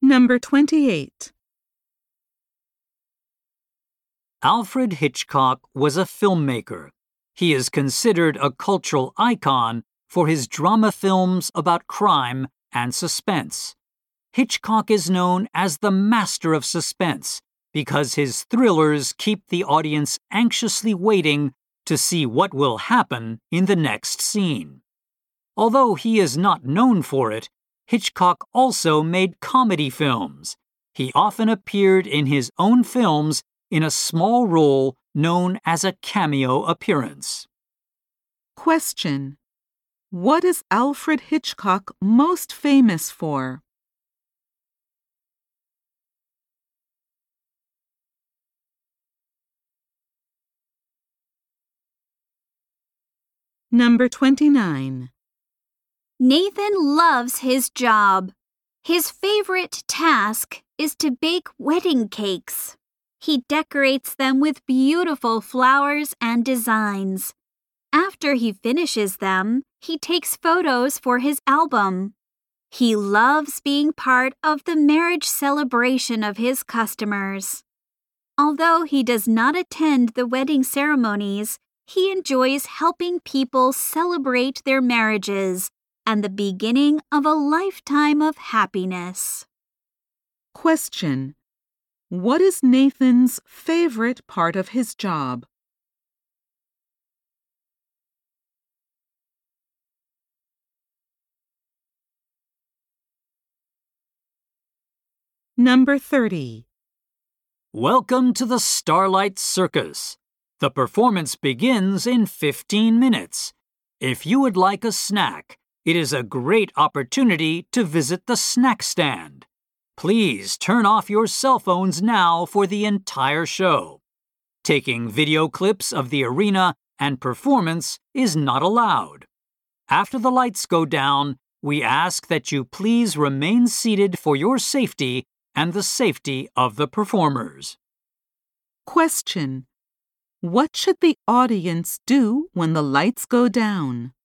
Number 28. Alfred Hitchcock was a filmmaker. He is considered a cultural icon for his drama films about crime and suspense. Hitchcock is known as the master of suspense because his thrillers keep the audience anxiously waiting to see what will happen in the next scene. Although he is not known for it, Hitchcock also made comedy films. He often appeared in his own films in a small role known as a cameo appearance. Question. What is Alfred Hitchcock most famous for? Number 29. Nathan loves his job. His favorite task is to bake wedding cakes. He decorates them with beautiful flowers and designs. After he finishes them, he takes photos for his album. He loves being part of the marriage celebration of his customers. Although he does not attend the wedding ceremonies, he enjoys helping people celebrate their marriages and the beginning of a lifetime of happiness. Question. What is Nathan's favorite part of his job? Number 30. Welcome to the Starlight Circus. The performance begins in 15 minutes. If you would like a snack, it is a great opportunity to visit the snack stand. Please turn off your cell phones now for the entire show. Taking video clips of the arena and performance is not allowed. After the lights go down, we ask that you please remain seated for your safety and the safety of the performers. Question. What should the audience do when the lights go down?